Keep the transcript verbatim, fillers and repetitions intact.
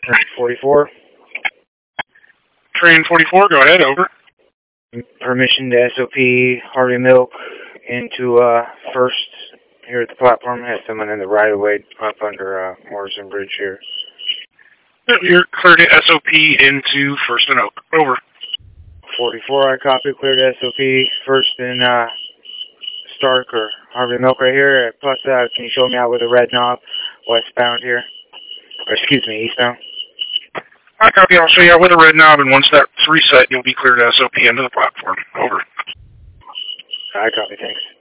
forty-four. Train forty-four, go ahead, over. Permission to S O P Harvey Milk into uh, First here at the platform. I have someone in the right-of-way up under uh, Morrison Bridge here. You're clear to S O P into First and Oak, over. forty-four, I copy, clear to S O P First and uh, Stark or Harvey Milk right here. Plus, uh, can you show me out with a red knob westbound here? Or excuse me, eastbound. I copy, I'll show you out with a red knob, and once that's reset, you'll be clear to S O P into the platform, over. I copy, thanks.